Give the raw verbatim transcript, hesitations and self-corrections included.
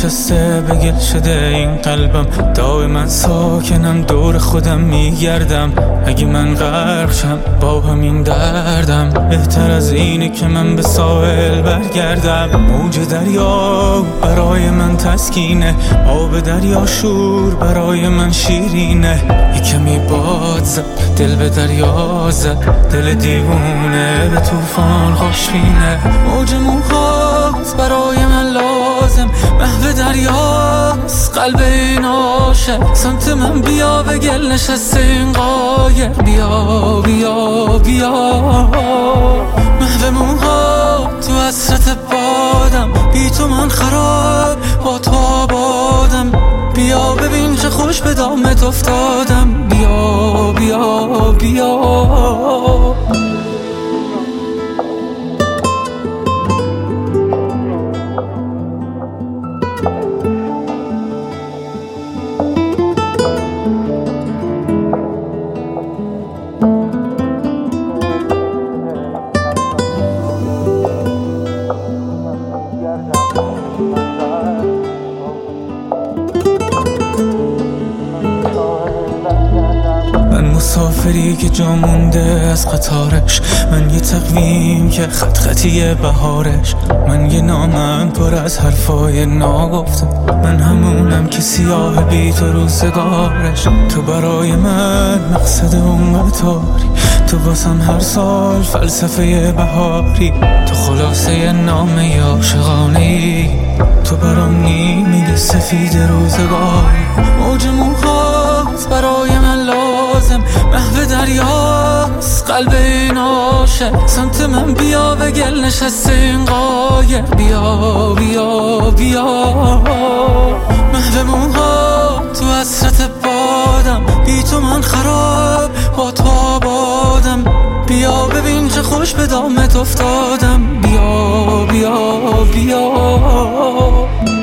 نشسته به گل شده این قلبم، دائما ساکنم دور خودم میگردم. اگه من غرق شم با همین دردم، بهتر از اینه که من به ساحل برگردم. موج دریا برای من تسکینه، آب دریا شور برای من شیرینه. یه کمی باد زد دل به دریا زد، دل دیوونه به طوفان خوشبینه. موج موهات برای من لازم، محو دریاست قلب این عاشق. سمت من بیا به گل نشسته این قایر، بیا بیا بیا. محو موهات تو حسرت بادم، بی تو من خراب با تو آبادم. بیا ببین چه خوش به دامت افتادم، بیا بیا بیا. مسافری که جا مونده از قطارش، من یه تقویم که خط خطی بهارش. من یه نامم پر از حرفای ناگفته، من همونم که سیاه بی تو روزگارش. تو برای من مقصد اون قطاری، تو واسم هر سال فلسفه بهاری. تو خلاصه نامه عاشقانه ای، تو برام نیمی سفید روزگاری. موج موهات برای من لازم، محو دریاست قلب این عاشق. سمت من بیا به گل نشسته این قایر، بیا بیا بیا. محو موهات تو حسرت بادم، بی تو من خراب با تو آبادم. بیا ببین چه خوش به دامت افتادم، بیا بیا بیا.